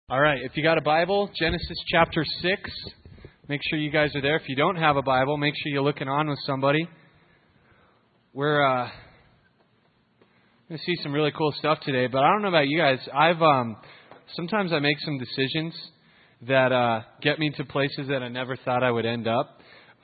All right, if you got a Bible, Genesis chapter 6, make sure you guys are there. If you don't have a Bible, make sure you're looking on with somebody. We're going to see some really cool stuff today, but I don't know about you guys. Sometimes I make some decisions that get me to places that I never thought I would end up.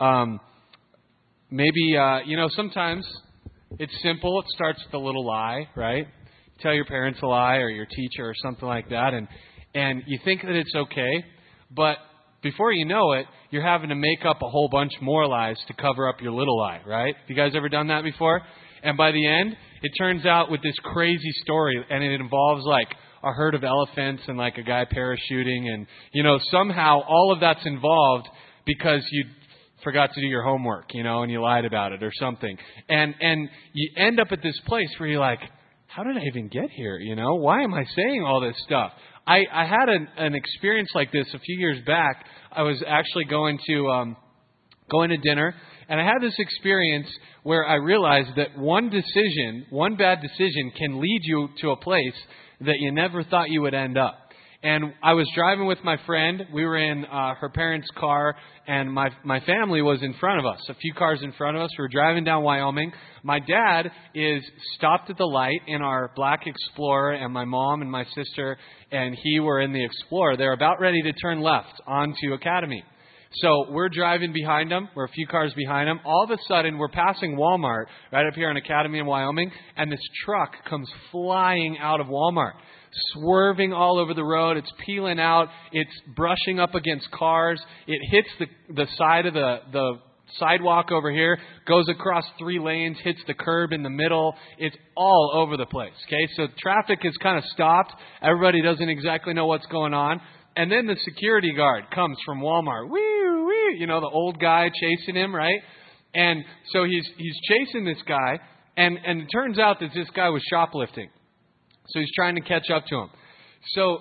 Sometimes it's simple. It starts with a little lie, right? You tell your parents a lie or your teacher or something like that, and you think that it's okay, but before you know it, you're having to make up a whole bunch more lies to cover up your little lie, right? Have you guys ever done that before? And by the end, it turns out with this crazy story, and it involves like a herd of elephants and like a guy parachuting, and somehow all of that's involved because you forgot to do your homework, and you lied about it or something. And you end up at this place where you're like, how did I even get here? Why am I saying all this stuff? I had an experience like this a few years back. I was actually going to dinner, and I had this experience where I realized that one bad decision can lead you to a place that you never thought you would end up. And I was driving with my friend. We were in her parents' car, and my family was in front of us, a few cars in front of us. We were driving down Wyoming. My dad is stopped at the light in our black Explorer, and my mom and my sister and he were in the Explorer. They're about ready to turn left onto Academy. So we're driving behind them. We're a few cars behind them. All of a sudden, we're passing Walmart right up here on Academy in Wyoming, and this truck comes flying out of Walmart, swerving all over the road. It's peeling out. It's brushing up against cars. It hits the side of the sidewalk over here, goes across 3 lanes, hits the curb in the middle. It's all over the place. Okay, so traffic is kind of stopped. Everybody doesn't exactly know what's going on. And then the security guard comes from Walmart. Wee, wee, the old guy chasing him, right? And so he's chasing this guy, and it turns out that this guy was shoplifting. So he's trying to catch up to him. So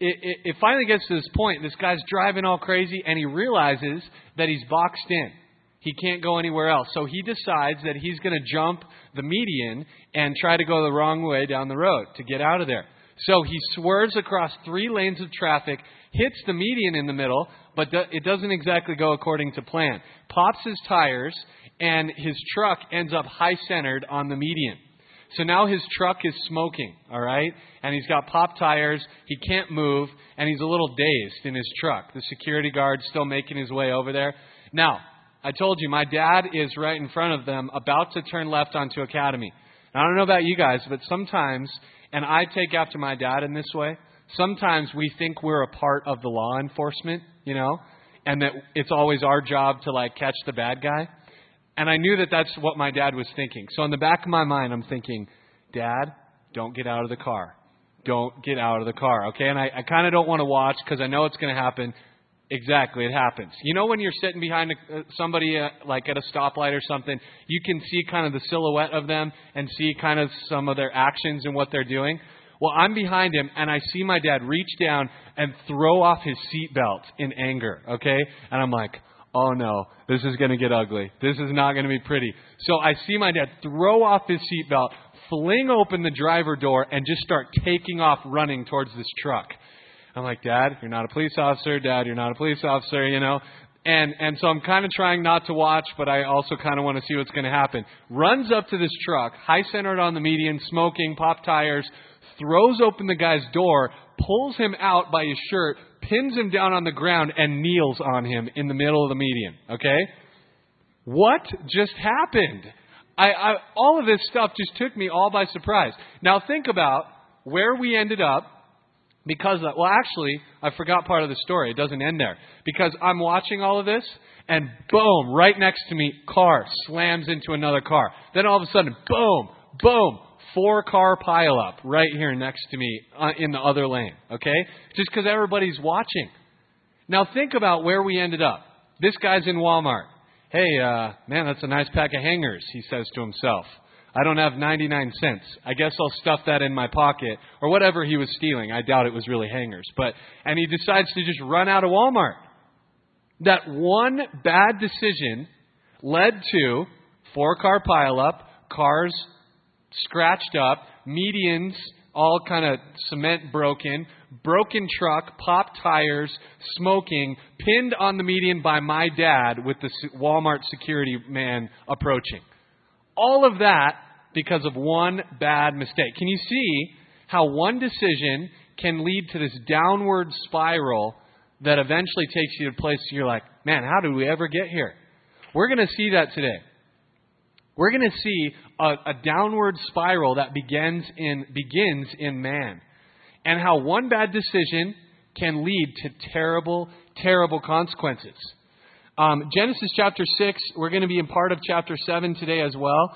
it finally gets to this point. This guy's driving all crazy, and he realizes that he's boxed in. He can't go anywhere else. So he decides that he's going to jump the median and try to go the wrong way down the road to get out of there. So he swerves across 3 lanes of traffic, hits the median in the middle, but it doesn't exactly go according to plan. Pops his tires, and his truck ends up high-centered on the median. So now his truck is smoking, all right? And he's got popped tires, he can't move, and he's a little dazed in his truck. The security guard's still making his way over there. Now, I told you, my dad is right in front of them, about to turn left onto Academy. Now, I don't know about you guys, but sometimes, and I take after my dad in this way, sometimes we think we're a part of the law enforcement, and that it's always our job to catch the bad guy. And I knew that that's what my dad was thinking. So in the back of my mind, I'm thinking, Dad, don't get out of the car. Don't get out of the car, okay? And I kind of don't want to watch because I know it's going to happen. Exactly, it happens. When you're sitting behind somebody like at a stoplight or something, you can see kind of the silhouette of them and see kind of some of their actions and what they're doing. Well, I'm behind him, and I see my dad reach down and throw off his seatbelt in anger, okay? And I'm like, oh no, this is going to get ugly. This is not going to be pretty. So I see my dad throw off his seatbelt, fling open the driver door, and just start taking off running towards this truck. I'm like, Dad, you're not a police officer. Dad, you're not a police officer, And so I'm kind of trying not to watch, but I also kind of want to see what's going to happen. Runs up to this truck, high-centered on the median, smoking, pop tires, throws open the guy's door, pulls him out by his shirt, pins him down on the ground, and kneels on him in the middle of the median, okay? What just happened? All of this stuff just took me all by surprise. Now think about where we ended up. Actually, I forgot part of the story. It doesn't end there. Because I'm watching all of this, and boom, right next to me, car slams into another car. Then all of a sudden, boom, boom, 4-car pileup right here next to me in the other lane. Okay? Just because everybody's watching. Now think about where we ended up. This guy's in Walmart. Hey, man, that's a nice pack of hangers, he says to himself. I don't have 99 cents. I guess I'll stuff that in my pocket, or whatever he was stealing. I doubt it was really hangers. And he decides to just run out of Walmart. That one bad decision led to 4-car pileup, cars scratched up, medians all kind of cement broken, broken truck, popped tires, smoking, pinned on the median by my dad with the Walmart security man approaching. All of that because of one bad mistake. Can you see how one decision can lead to this downward spiral that eventually takes you to a place you're like, man, how did we ever get here? We're going to see that today. We're going to see a downward spiral that begins in man. And how one bad decision can lead to terrible, terrible consequences. Genesis chapter 6, we're going to be in part of chapter 7 today as well.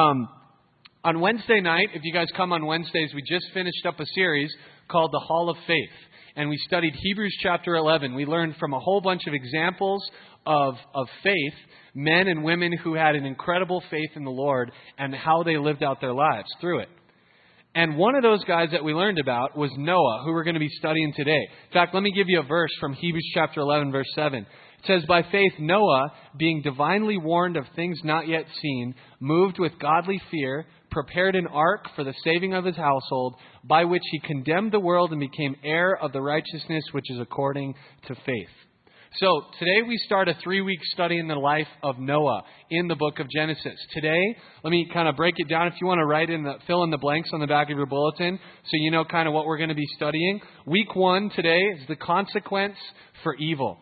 On Wednesday night, if you guys come on Wednesdays, we just finished up a series called The Hall of Faith. And we studied Hebrews chapter 11. We learned from a whole bunch of examples of faith, men and women who had an incredible faith in the Lord and how they lived out their lives through it. And one of those guys that we learned about was Noah, who we're going to be studying today. In fact, let me give you a verse from Hebrews chapter 11, verse 7. It says, by faith Noah, being divinely warned of things not yet seen, moved with godly fear, prepared an ark for the saving of his household, by which he condemned the world and became heir of the righteousness which is according to faith. So today we start a 3-week study in the life of Noah in the book of Genesis. Today, let me kind of break it down. If you want to fill in the blanks on the back of your bulletin so you know kind of what we're going to be studying. Week 1 today is the consequence for evil.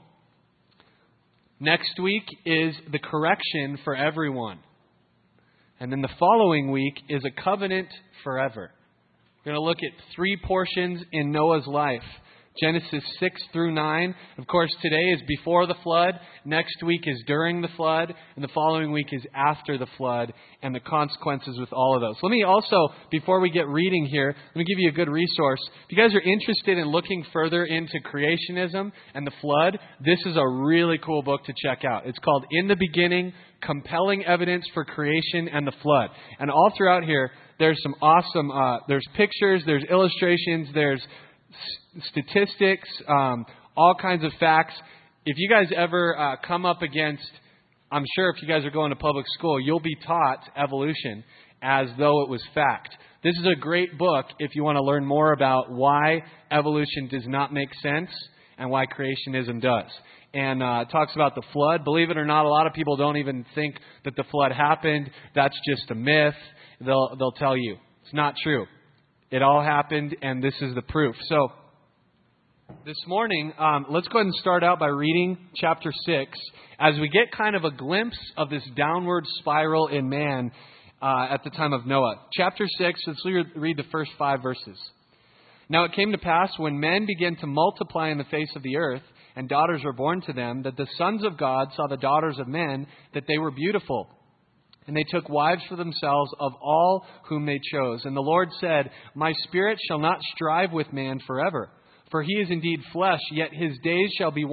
Next week is the correction for everyone. And then the following week is a covenant forever. We're going to look at 3 portions in Noah's life. Genesis 6 through 9. Of course, today is before the flood. Next week is during the flood. And the following week is after the flood and the consequences with all of those. Let me also, before we get reading here, let me give you a good resource. If you guys are interested in looking further into creationism and the flood, this is a really cool book to check out. It's called In the Beginning, Compelling Evidence for Creation and the Flood. And all throughout here, there's some awesome, there's pictures, there's illustrations, there's statistics, all kinds of facts. If you guys ever come up against, I'm sure if you guys are going to public school, you'll be taught evolution as though it was fact. This is a great book if you want to learn more about why evolution does not make sense and why creationism does. And it talks about the flood. Believe it or not, a lot of people don't even think that the flood happened. That's just a myth. They'll tell you it's not true. It all happened, and this is the proof. So this morning, let's go ahead and start out by reading chapter 6 as we get kind of a glimpse of this downward spiral in man at the time of Noah. Chapter 6, let's read the first 5 verses. Now it came to pass when men began to multiply in the face of the earth, and daughters were born to them, that the sons of God saw the daughters of men, that they were beautiful. And they took wives for themselves of all whom they chose. And the Lord said, my spirit shall not strive with man forever. For he is indeed flesh, yet his days shall be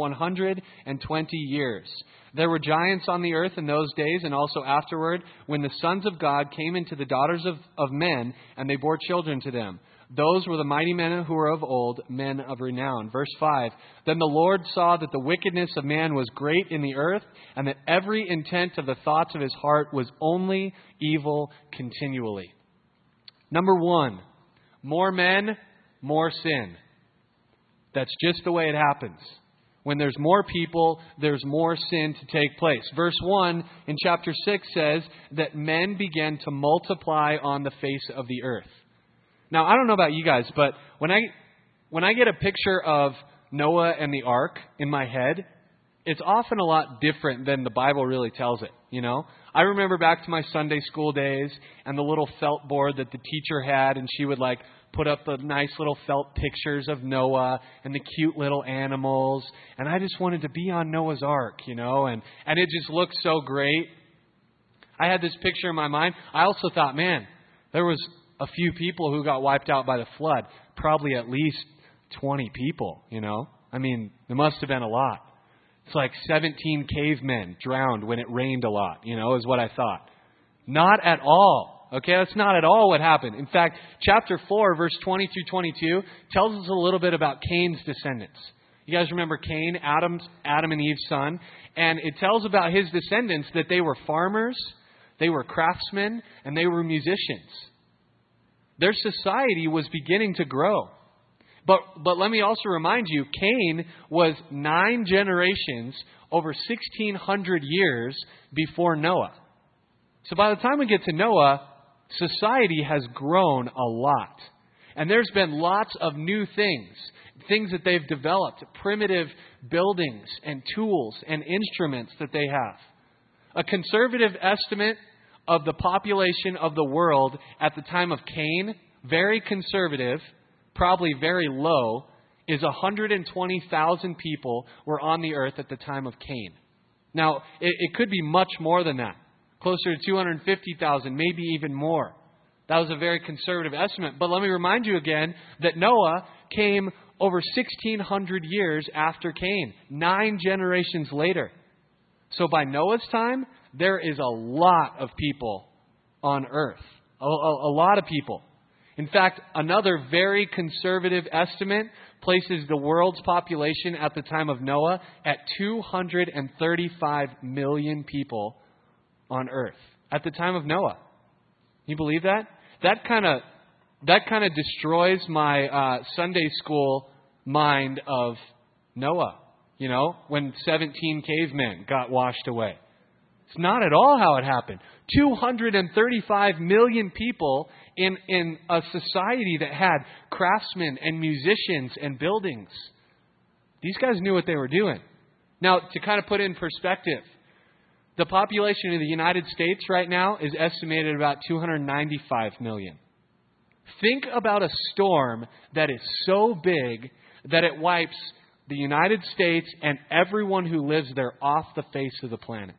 120 years. There were giants on the earth in those days, and also afterward, when the sons of God came into the daughters of men, and they bore children to them. Those were the mighty men who were of old, men of renown. Verse 5, then the Lord saw that the wickedness of man was great in the earth, and that every intent of the thoughts of his heart was only evil continually. Number 1, more men, more sin. That's just the way it happens. When there's more people, there's more sin to take place. Verse 1 in chapter 6 says that men began to multiply on the face of the earth. Now, I don't know about you guys, but when I get a picture of Noah and the ark in my head, it's often a lot different than the Bible really tells it, you know? I remember back to my Sunday school days and the little felt board that the teacher had, and she would put up the nice little felt pictures of Noah and the cute little animals, and I just wanted to be on Noah's ark, you know, and it just looked so great. I had this picture in my mind. I also thought, man, there was a few people who got wiped out by the flood, probably at least 20 people, you know. I mean, there must have been a lot. It's like 17 cavemen drowned when it rained a lot, you know, is what I thought. Not at all. Okay, that's not at all what happened. In fact, chapter 4, verse 20 through 22 tells us a little bit about Cain's descendants. You guys remember Cain, Adam and Eve's son? And it tells about his descendants that they were farmers, they were craftsmen, and they were musicians. Their society was beginning to grow. But let me also remind you, Cain was 9 generations over 1,600 years before Noah. So by the time we get to Noah, society has grown a lot. And there's been lots of new things that they've developed, primitive buildings and tools and instruments that they have. A conservative estimate of the population of the world at the time of Cain, very conservative, probably very low, is 120,000 people were on the earth at the time of Cain. Now, it could be much more than that. Closer to 250,000, maybe even more. That was a very conservative estimate. But let me remind you again that Noah came over 1,600 years after Cain, 9 generations later. So by Noah's time, there is a lot of people on earth. A lot of people. In fact, another very conservative estimate places the world's population at the time of Noah at 235 million people on earth at the time of Noah. You believe that? That kind of destroys my Sunday school mind of Noah. You know, when 17 cavemen got washed away. It's not at all how it happened. 235 million people in a society that had craftsmen and musicians and buildings. These guys knew what they were doing. Now, to kind of put it in perspective, the population of the United States right now is estimated at about 295 million. Think about a storm that is so big that it wipes the United States and everyone who lives there off the face of the planet.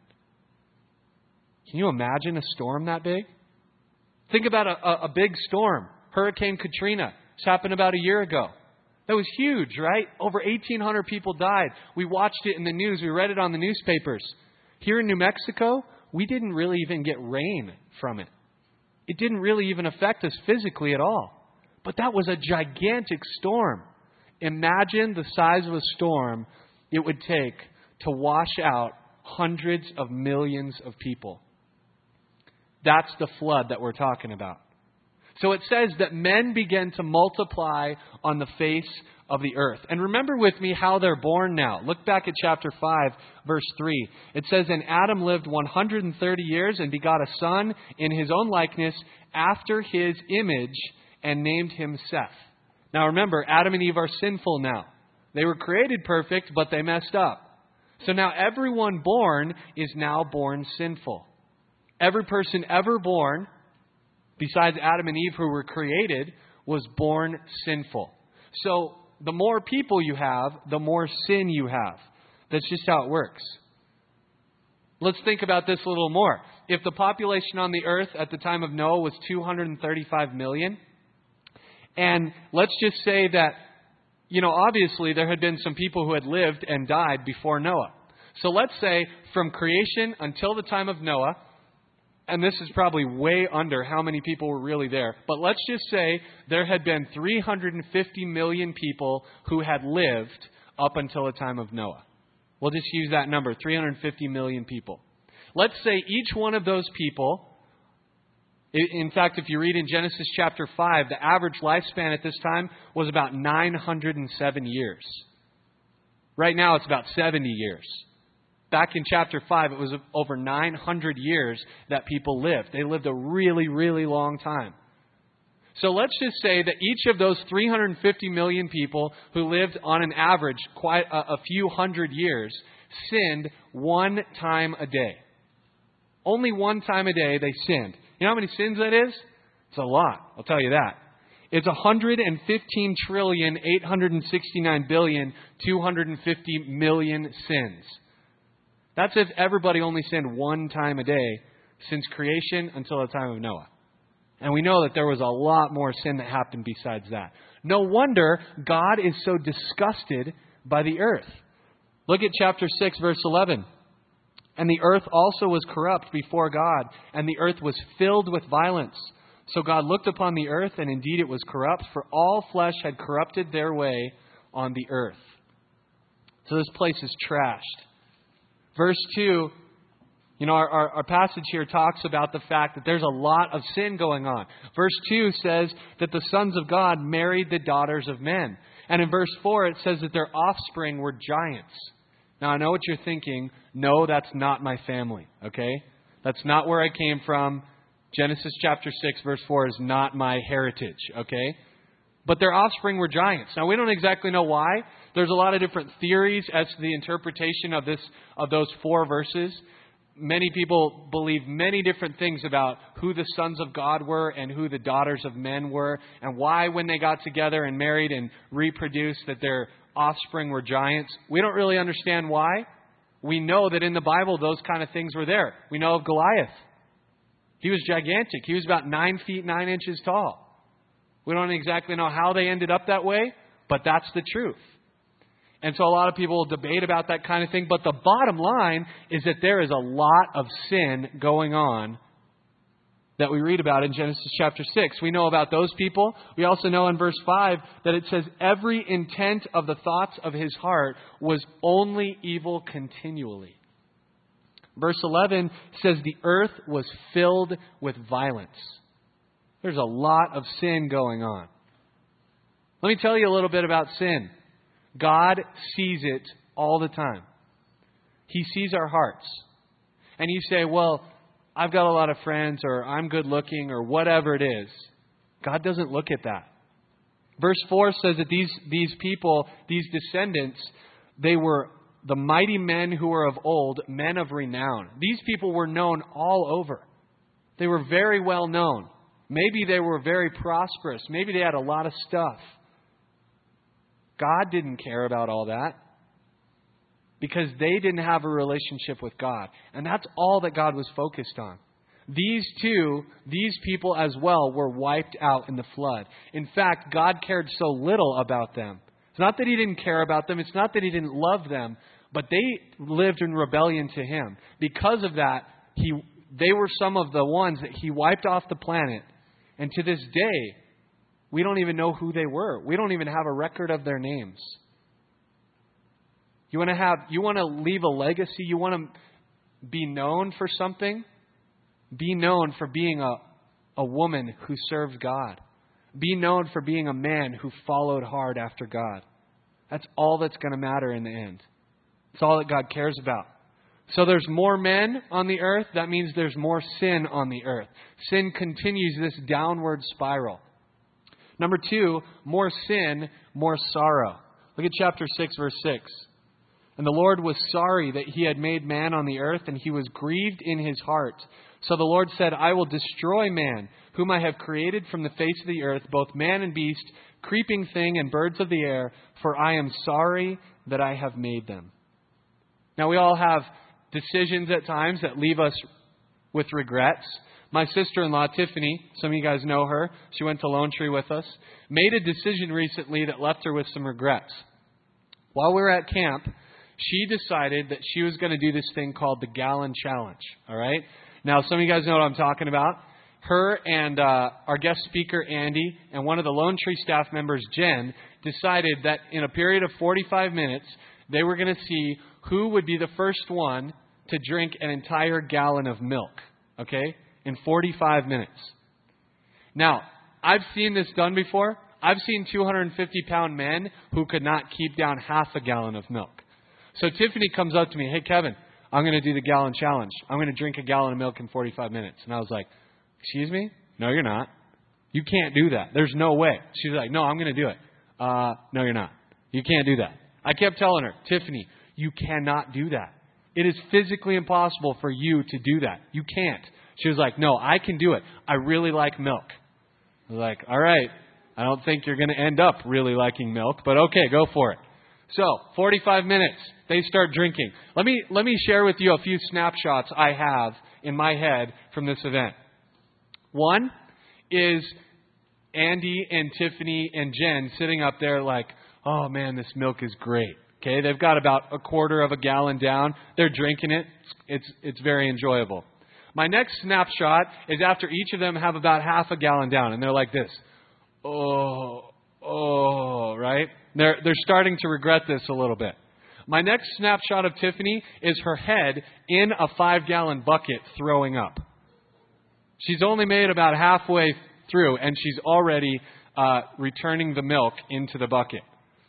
Can you imagine a storm that big? Think about a big storm. Hurricane Katrina. This happened about a year ago. That was huge, right? Over 1,800 people died. We watched it in the news. We read it on the newspapers. Here in New Mexico, we didn't really even get rain from it. It didn't really even affect us physically at all. But that was a gigantic storm. Imagine the size of a storm it would take to wash out hundreds of millions of people. That's the flood that we're talking about. So it says that men begin to multiply on the face of the earth. And remember with me how they're born now. Look back at chapter 5, verse 3. It says, "And Adam lived 130 years and begot a son in his own likeness after his image and named him Seth." Now remember, Adam and Eve are sinful now. They were created perfect, but they messed up. So now everyone born is now born sinful. Every person ever born, besides Adam and Eve who were created, was born sinful. So the more people you have, the more sin you have. That's just how it works. Let's think about this a little more. If the population on the earth at the time of Noah was 235 million, and let's just say that, obviously there had been some people who had lived and died before Noah. So let's say from creation until the time of Noah, and this is probably way under how many people were really there, but let's just say there had been 350 million people who had lived up until the time of Noah. We'll just use that number, 350 million people. Let's say each one of those people, in fact, if you read in Genesis chapter 5, the average lifespan at this time was about 907 years. Right now it's about 70 years. Back in chapter 5, it was over 900 years that people lived. They lived a really, really long time. So let's just say that each of those 350 million people who lived on an average quite a few hundred years sinned one time a day. Only one time a day they sinned. You know how many sins that is? It's a lot, I'll tell you that. It's 115,869,250,000,000 sins. That's if everybody only sinned one time a day since creation until the time of Noah. And we know that there was a lot more sin that happened besides that. No wonder God is so disgusted by the earth. Look at chapter 6, verse 11. "And the earth also was corrupt before God, and the earth was filled with violence. So God looked upon the earth, and indeed it was corrupt, for all flesh had corrupted their way on the earth." So this place is trashed. Verse 2, our passage here talks about the fact that there's a lot of sin going on. Verse 2 says that the sons of God married the daughters of men. And in verse 4, it says that their offspring were giants. Now, I know what you're thinking. No, that's not my family, okay? That's not where I came from. Genesis chapter 6, verse 4 is not my heritage, okay? But their offspring were giants. Now, we don't exactly know why. There's a lot of different theories as to the interpretation of those 4 verses. Many people believe many different things about who the sons of God were and who the daughters of men were, and why when they got together and married and reproduced that their offspring were giants. We don't really understand why. We know that in the Bible those kind of things were there. We know of Goliath. He was gigantic. He was about 9 feet 9 inches tall. We don't exactly know how they ended up that way, but that's the truth. And so a lot of people debate about that kind of thing. But the bottom line is that there is a lot of sin going on that we read about in Genesis chapter 6. We know about those people. We also know in verse 5 that it says, every intent of the thoughts of his heart was only evil continually. Verse 11 says the earth was filled with violence. There's a lot of sin going on. Let me tell you a little bit about sin. God sees it all the time. He sees our hearts. And you say, well, I've got a lot of friends, or I'm good looking, or whatever it is. God doesn't look at that. Verse 4 says that these people, these descendants, they were the mighty men who were of old, men of renown. These people were known all over. They were very well known. Maybe they were very prosperous. Maybe they had a lot of stuff. God didn't care about all that because they didn't have a relationship with God. And that's all that God was focused on. These people as well, were wiped out in the flood. In fact, God cared so little about them. It's not that He didn't care about them. It's not that He didn't love them. But they lived in rebellion to Him. Because of that, they were some of the ones that He wiped off the planet. And to this day, we don't even know who they were. We don't even have a record of their names. You want to leave a legacy? You want to be known for something? Be known for being a woman who served God. Be known for being a man who followed hard after God. That's all that's going to matter in the end. It's all that God cares about. So there's more men on the earth. That means there's more sin on the earth. Sin continues this downward spiral. Number 2, more sin, more sorrow. Look at chapter 6, verse 6. And the Lord was sorry that He had made man on the earth, and He was grieved in His heart. So the Lord said, I will destroy man, whom I have created from the face of the earth, both man and beast, creeping thing and birds of the air, for I am sorry that I have made them. Now, we all have decisions at times that leave us with regrets. My sister-in-law, Tiffany, some of you guys know her. She went to Lone Tree with us. Made a decision recently that left her with some regrets. While we were at camp, she decided that she was going to do this thing called the Gallon Challenge. All right? Now, some of you guys know what I'm talking about. Her and our guest speaker, Andy, and one of the Lone Tree staff members, Jen, decided that in a period of 45 minutes, they were going to see who would be the first one to drink an entire gallon of milk, okay, in 45 minutes. Now, I've seen this done before. I've seen 250-pound men who could not keep down half a gallon of milk. So Tiffany comes up to me, hey, Kevin, I'm going to do the gallon challenge. I'm going to drink a gallon of milk in 45 minutes. And I was like, excuse me? No, you're not. You can't do that. There's no way. She's like, no, I'm going to do it. No, you're not. You can't do that. I kept telling her, Tiffany, you cannot do that. It is physically impossible for you to do that. You can't. She was like, no, I can do it. I really like milk. I was like, all right. I don't think you're going to end up really liking milk, but okay, go for it. So, 45 minutes, they start drinking. Let me share with you a few snapshots I have in my head from this event. One is Andy and Tiffany and Jen sitting up there like, oh man, this milk is great. Okay, they've got about a quarter of a gallon down. They're drinking it. It's very enjoyable. My next snapshot is after each of them have about half a gallon down, and they're like this. Oh, right? They're starting to regret this a little bit. My next snapshot of Tiffany is her head in a 5-gallon bucket throwing up. She's only made about halfway through, and she's already returning the milk into the bucket.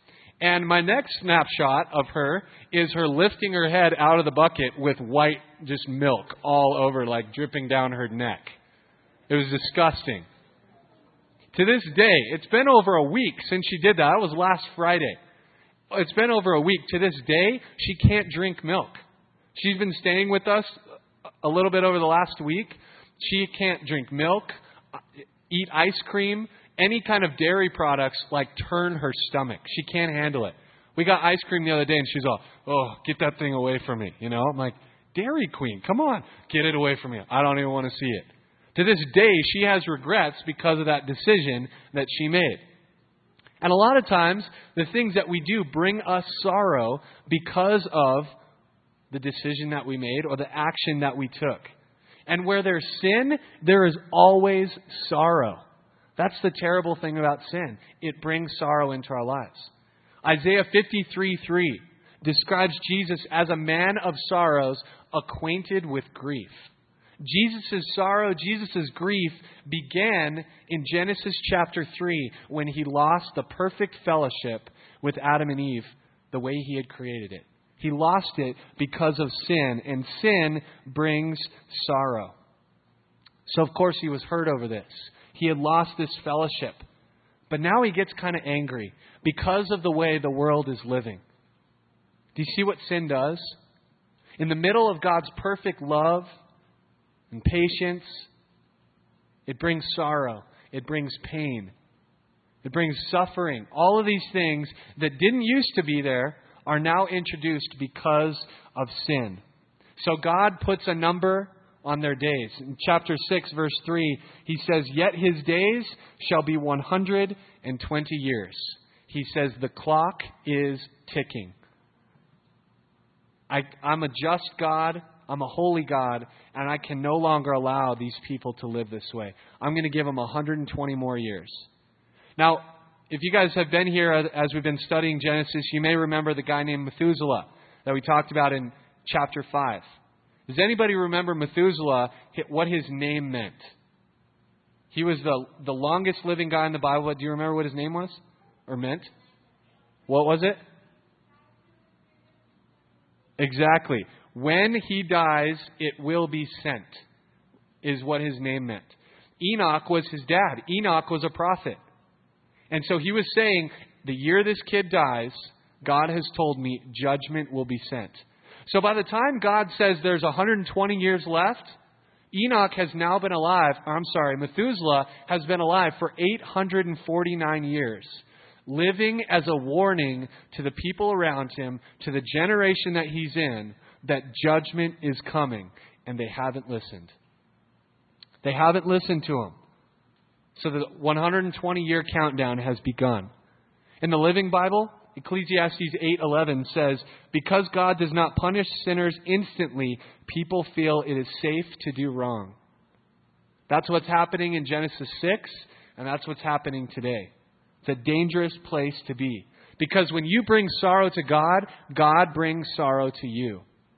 And my next snapshot of her is her lifting her head out of the bucket with white just milk all over, like dripping down her neck. It was disgusting. To this day, it's been over a week since she did that. That was last Friday. It's been over a week. To this day, she can't drink milk. She's been staying with us a little bit over the last week. She can't drink milk, eat ice cream, any kind of dairy products like turn her stomach. She can't handle it. We got ice cream the other day and she's all, oh, get that thing away from me. You know, I'm like, Dairy Queen, come on, get it away from me. I don't even want to see it. To this day, she has regrets because of that decision that she made. And a lot of times, the things that we do bring us sorrow because of the decision that we made or the action that we took. And where there's sin, there is always sorrow. That's the terrible thing about sin. It brings sorrow into our lives. Isaiah 53:3 describes Jesus as a man of sorrows, acquainted with grief. Jesus' sorrow, Jesus' grief began in Genesis chapter 3 when he lost the perfect fellowship with Adam and Eve the way he had created it. He lost it because of sin, and sin brings sorrow. So, of course, he was hurt over this. He had lost this fellowship. But now he gets kind of angry because of the way the world is living. Do you see what sin does? In the middle of God's perfect love and patience, it brings sorrow. It brings pain. It brings suffering. All of these things that didn't used to be there are now introduced because of sin. So God puts a number on their days. In chapter 6, verse 3, he says, yet his days shall be 120 years. He says, the clock is ticking. I'm a just God. I'm a holy God, and I can no longer allow these people to live this way. I'm going to give them 120 more years. Now, if you guys have been here as we've been studying Genesis, you may remember the guy named Methuselah that we talked about in chapter 5. Does anybody remember Methuselah, what his name meant? He was the longest living guy in the Bible. Do you remember what his name was or meant? What was it? Exactly. When he dies, it will be sent, is what his name meant. Enoch was his dad. Enoch was a prophet. And so he was saying, the year this kid dies, God has told me judgment will be sent. So by the time God says there's 120 years left, Enoch has now been alive, Methuselah has been alive for 849 years, living as a warning to the people around him, to the generation that he's in, that judgment is coming, and they haven't listened. They haven't listened to him. So the 120-year countdown has begun. In the Living Bible, Ecclesiastes 8:11 says, because God does not punish sinners instantly, people feel it is safe to do wrong. That's what's happening in Genesis 6, and that's what's happening today. It's a dangerous place to be. Because when you bring sorrow to God, God brings sorrow to you.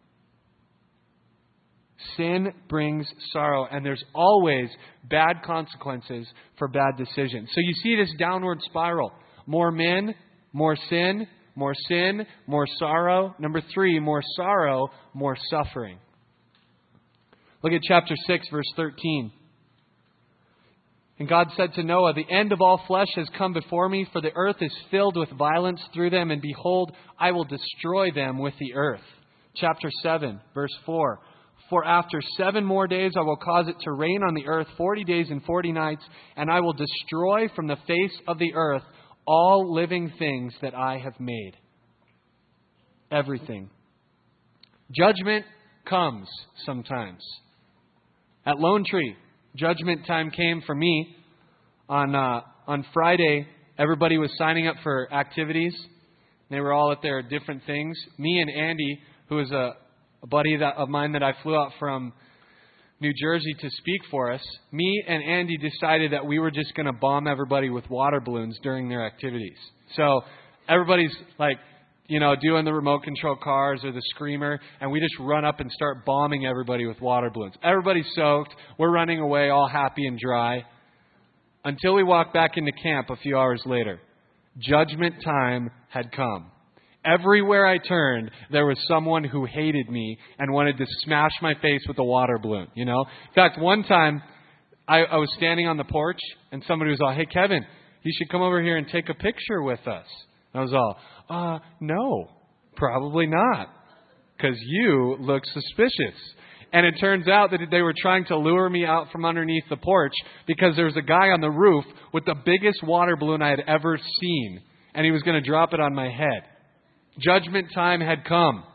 Sin brings sorrow, and there's always bad consequences for bad decisions. So you see this downward spiral. More men, more sin, more sorrow. Number 3, more sorrow, more suffering. Look at chapter 6, verse 13. And God said to Noah, the end of all flesh has come before me, for the earth is filled with violence through them, and behold, I will destroy them with the earth. Chapter 7, verse 4. For after 7 more days I will cause it to rain on the earth 40 days and 40 nights, and I will destroy from the face of the earth all living things that I have made. Everything. Judgment comes sometimes. At Lone Tree, judgment time came for me. On Friday, everybody was signing up for activities. They were all at their different things. Me and Andy, who is a buddy of mine that I flew out from New Jersey to speak for us, me and Andy decided that we were just going to bomb everybody with water balloons during their activities. So everybody's doing the remote control cars or the screamer, and we just run up and start bombing everybody with water balloons. Everybody's soaked. We're running away all happy and dry until we walk back into camp a few hours later. Judgment time had come. Everywhere I turned, there was someone who hated me and wanted to smash my face with a water balloon, you know? In fact, one time, I was standing on the porch, and somebody was all, "Hey, Kevin, you should come over here and take a picture with us." And I was all, "No, probably not, because you look suspicious." And it turns out that they were trying to lure me out from underneath the porch because there was a guy on the roof with the biggest water balloon I had ever seen, and he was going to drop it on my head. Judgment time had come.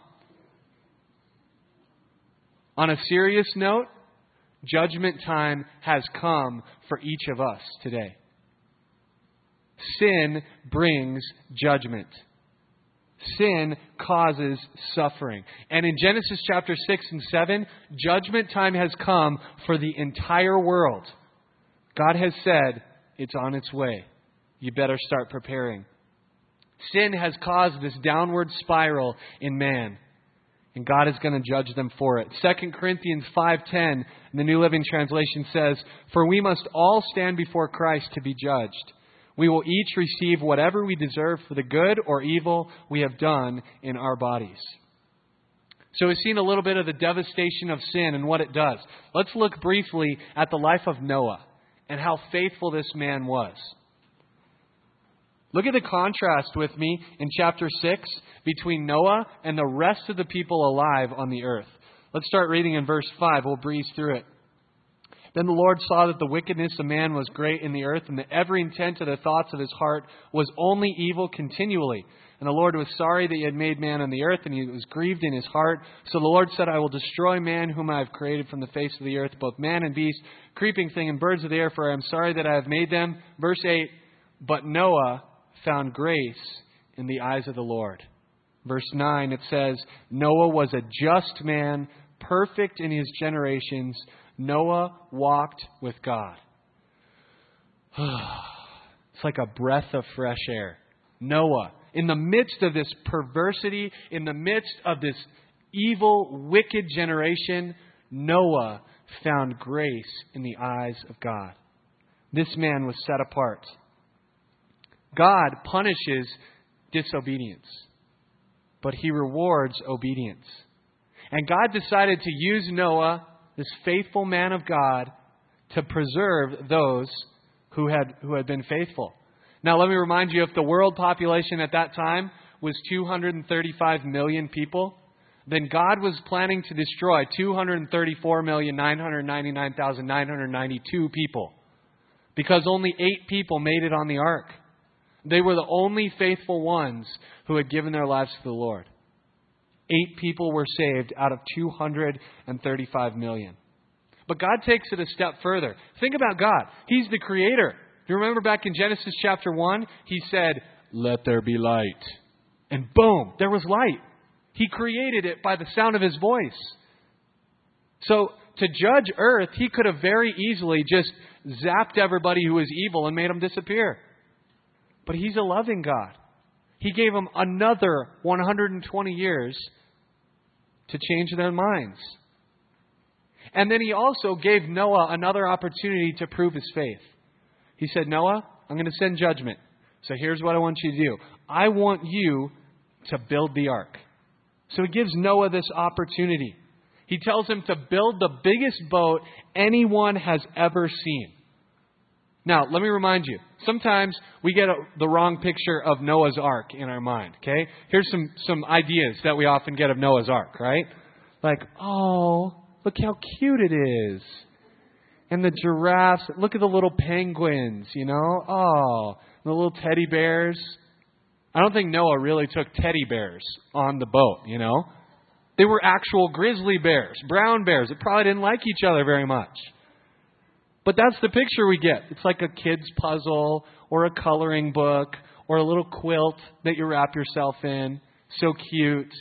On a serious note, judgment time has come for each of us today. Sin brings judgment. Sin causes suffering. And in Genesis chapter 6 and 7, judgment time has come for the entire world. God has said, it's on its way. You better start preparing. Sin has caused this downward spiral in man. And God is going to judge them for it. 2 Corinthians 5:10 in the New Living Translation says, "For we must all stand before Christ to be judged. We will each receive whatever we deserve for the good or evil we have done in our bodies." So we've seen a little bit of the devastation of sin and what it does. Let's look briefly at the life of Noah and how faithful this man was. Look at the contrast with me in chapter 6 between Noah and the rest of the people alive on the earth. Let's start reading in verse 5. We'll breeze through it. "Then the Lord saw that the wickedness of man was great in the earth, and that every intent of the thoughts of his heart was only evil continually. And the Lord was sorry that he had made man on the earth, and he was grieved in his heart. So the Lord said, I will destroy man whom I have created from the face of the earth, both man and beast, creeping thing and birds of the air, for I am sorry that I have made them." Verse 8, "But Noah found grace in the eyes of the Lord." Verse 9, it says, "Noah was a just man, perfect in his generations. Noah walked with God." It's like a breath of fresh air. Noah, in the midst of this perversity, in the midst of this evil, wicked generation, Noah found grace in the eyes of God. This man was set apart. God punishes disobedience, but He rewards obedience. And God decided to use Noah, this faithful man of God, to preserve those who had been faithful. Now, let me remind you, if the world population at that time was 235 million people, then God was planning to destroy 234,999,992 people, because only 8 people made it on the ark. They were the only faithful ones who had given their lives to the Lord. 8 people were saved out of 235 million. But God takes it a step further. Think about God. He's the creator. You remember back in Genesis chapter 1, He said, "Let there be light." And boom, there was light. He created it by the sound of His voice. So to judge earth, He could have very easily just zapped everybody who was evil and made them disappear. But He's a loving God. He gave them another 120 years to change their minds. And then He also gave Noah another opportunity to prove his faith. He said, "Noah, I'm going to send judgment. So here's what I want you to do. I want you to build the ark." So He gives Noah this opportunity. He tells him to build the biggest boat anyone has ever seen. Now, let me remind you, sometimes we get the wrong picture of Noah's Ark in our mind, okay? Here's some ideas that we often get of Noah's Ark, right? Like, oh, look how cute it is. And the giraffes, look at the little penguins, you know? Oh, the little teddy bears. I don't think Noah really took teddy bears on the boat, you know? They were actual grizzly bears, brown bears that probably didn't like each other very much. But that's the picture we get. It's like a kid's puzzle or a coloring book or a little quilt that you wrap yourself in. So cute.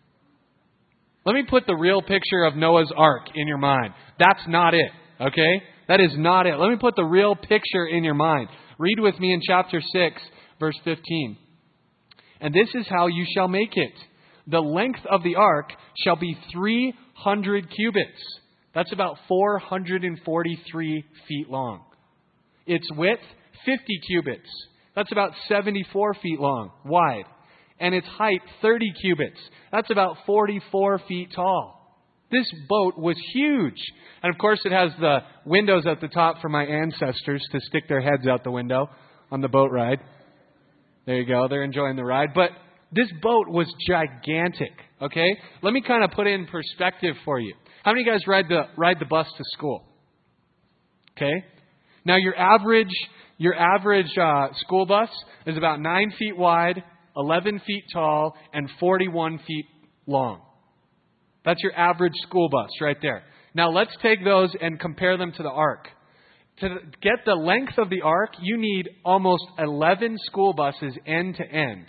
Let me put the real picture of Noah's Ark in your mind. That's not it, okay? That is not it. Let me put the real picture in your mind. Read with me in chapter 6, verse 15. "And this is how you shall make it. The length of the ark shall be 300 cubits. That's about 443 feet long. Its width, 50 cubits. That's about 74 feet long, wide. And its height, 30 cubits. That's about 44 feet tall. This boat was huge. And of course, it has the windows at the top for my ancestors to stick their heads out the window on the boat ride. There you go. They're enjoying the ride. But this boat was gigantic. Okay? Let me kind of put it in perspective for you. How many of you guys ride the bus to school? Okay? Now, your average school bus is about 9 feet wide, 11 feet tall, and 41 feet long. That's your average school bus right there. Now, let's take those and compare them to the ark. To get the length of the ark, you need almost 11 school buses end to end.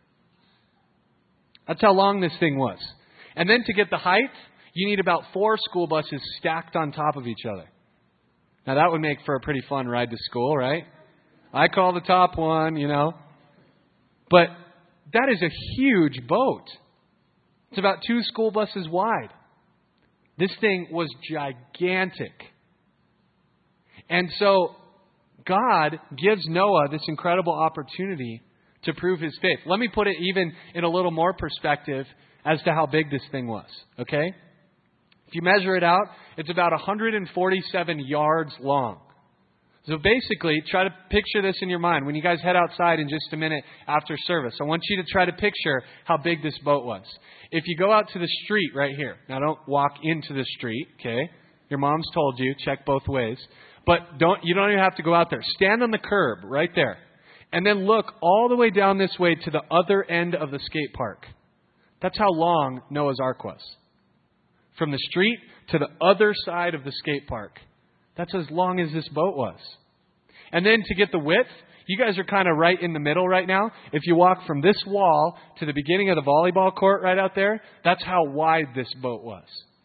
That's how long this thing was. And then to get the height, you need about 4 school buses stacked on top of each other. Now, that would make for a pretty fun ride to school, right? I call the top one, you know. But that is a huge boat. It's about 2 school buses wide. This thing was gigantic. And so God gives Noah this incredible opportunity to prove his faith. Let me put it even in a little more perspective as to how big this thing was. Okay? If you measure it out, it's about 147 yards long. So basically, try to picture this in your mind. When you guys head outside in just a minute after service, I want you to try to picture how big this boat was. If you go out to the street right here, now don't walk into the street, okay? Your mom's told you, check both ways. But you don't even have to go out there. Stand on the curb right there. And then look all the way down this way to the other end of the skate park. That's how long Noah's Ark was. From the street to the other side of the skate park. That's as long as this boat was. And then to get the width, you guys are kind of right in the middle right now. If you walk from this wall to the beginning of the volleyball court right out there, that's how wide this boat was.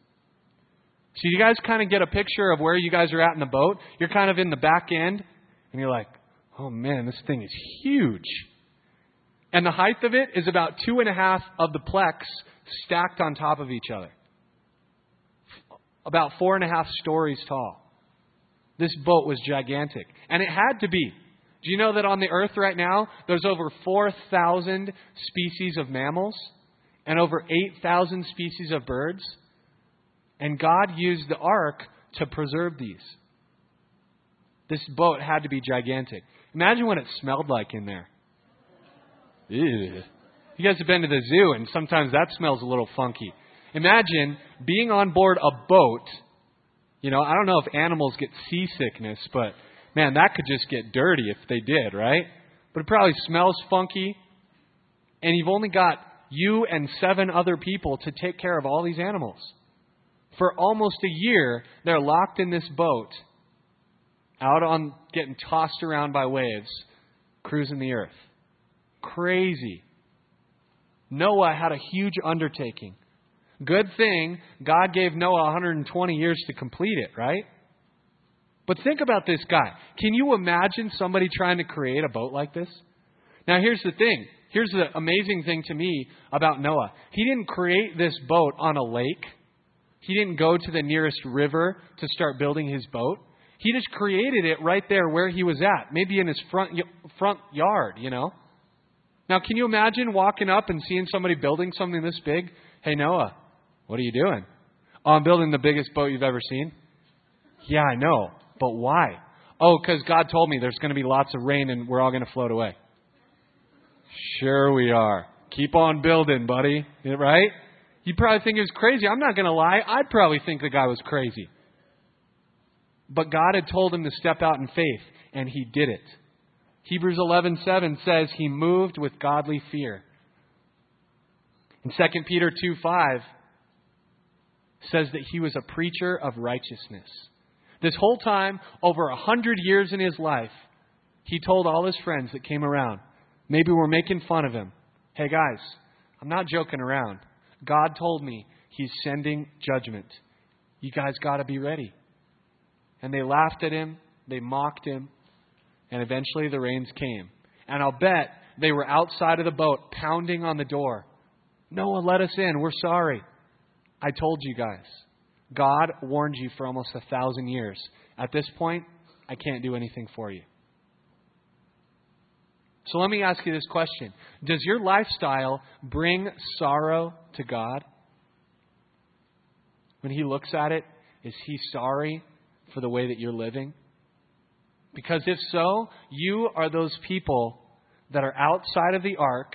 So you guys kind of get a picture of where you guys are at in the boat. You're kind of in the back end, and you're like, oh man, this thing is huge. And the height of it is about 2.5 of the plex stacked on top of each other. About 4.5 stories tall. This boat was gigantic. And it had to be. Do you know that on the earth right now, there's over 4,000 species of mammals and over 8,000 species of birds? And God used the ark to preserve these. This boat had to be gigantic. Imagine what it smelled like in there. Ew. You guys have been to the zoo, and sometimes that smells a little funky. Imagine being on board a boat. You know, I don't know if animals get seasickness, but man, that could just get dirty if they did, right? But it probably smells funky. And you've only got you and 7 other people to take care of all these animals. For almost a year, they're locked in this boat, out on getting tossed around by waves, cruising the earth. Crazy. Noah had a huge undertaking. Good thing God gave Noah 120 years to complete it, right? But think about this guy. Can you imagine somebody trying to create a boat like this? Now, here's the thing. Here's the amazing thing to me about Noah. He didn't create this boat on a lake. He didn't go to the nearest river to start building his boat. He just created it right there where he was at, maybe in his front yard, you know. Now, can you imagine walking up and seeing somebody building something this big? Hey, Noah, what are you doing? Oh, I'm building the biggest boat you've ever seen. Yeah, I know. But why? Oh, because God told me there's going to be lots of rain and we're all going to float away. Sure we are. Keep on building, buddy. Right? You probably think he was crazy. I'm not going to lie. I'd probably think the guy was crazy. But God had told him to step out in faith, and he did it. Hebrews 11:7 says he moved with godly fear. And 2 Peter 2:5 says that he was a preacher of righteousness. This whole time, over 100 years in his life, he told all his friends that came around, maybe we're making fun of him. Hey guys, I'm not joking around. God told me he's sending judgment. You guys got to be ready. And they laughed at him, they mocked him, and eventually the rains came. And I'll bet they were outside of the boat pounding on the door. Noah, let us in. We're sorry. I told you guys. God warned you for almost 1,000 years. At this point, I can't do anything for you. So let me ask you this question. Does your lifestyle bring sorrow to God? When He looks at it, is He sorry for the way that you're living? Because if so, you are those people that are outside of the ark,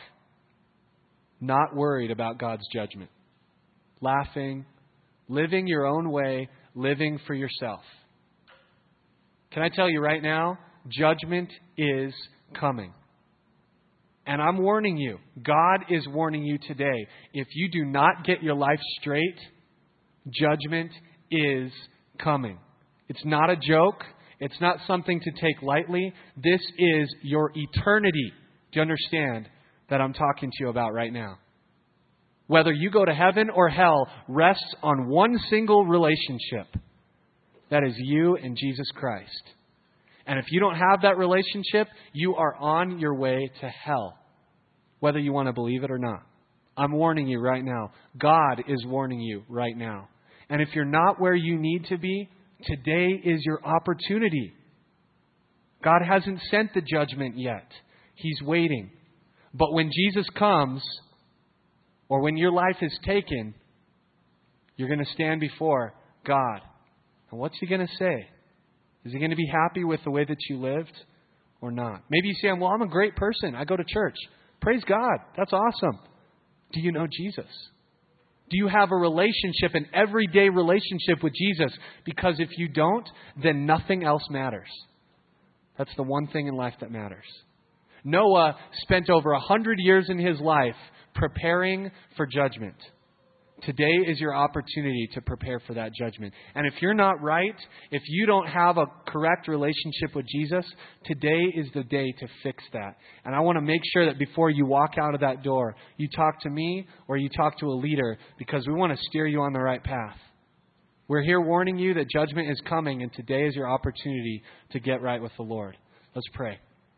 not worried about God's judgment. Laughing, living your own way, living for yourself. Can I tell you right now, judgment is coming. And I'm warning you, God is warning you today. If you do not get your life straight, judgment is coming. It's not a joke. It's not something to take lightly. This is your eternity. Do you understand that I'm talking to you about right now? Whether you go to heaven or hell rests on one single relationship. That is you and Jesus Christ. And if you don't have that relationship, you are on your way to hell. Whether you want to believe it or not. I'm warning you right now. God is warning you right now. And if you're not where you need to be, today is your opportunity. God hasn't sent the judgment yet. He's waiting. But when Jesus comes, or when your life is taken, you're going to stand before God. And what's He going to say? Is He going to be happy with the way that you lived or not? Maybe you say, well, I'm a great person. I go to church. Praise God. That's awesome. Do you know Jesus? Do you have a relationship, an everyday relationship with Jesus? Because if you don't, then nothing else matters. That's the one thing in life that matters. Noah spent over 100 years in his life preparing for judgment. Today is your opportunity to prepare for that judgment. And if you're not right, if you don't have a correct relationship with Jesus, today is the day to fix that. And I want to make sure that before you walk out of that door, you talk to me or you talk to a leader, because we want to steer you on the right path. We're here warning you that judgment is coming, and today is your opportunity to get right with the Lord. Let's pray.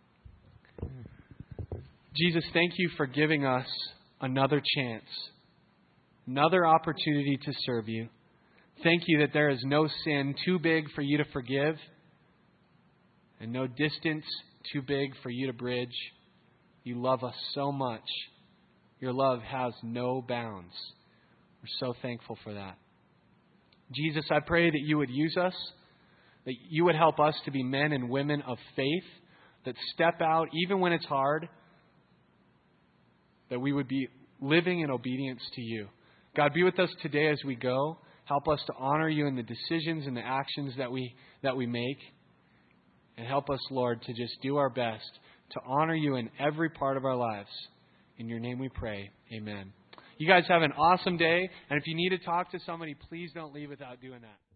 Jesus, thank you for giving us another chance. Another opportunity to serve you. Thank you that there is no sin too big for you to forgive and no distance too big for you to bridge. You love us so much. Your love has no bounds. We're so thankful for that. Jesus, I pray that you would use us, that you would help us to be men and women of faith that step out even when it's hard, that we would be living in obedience to you. God, be with us today as we go. Help us to honor you in the decisions and the actions that we make. And help us, Lord, to just do our best to honor you in every part of our lives. In your name we pray. Amen. You guys have an awesome day. And if you need to talk to somebody, please don't leave without doing that.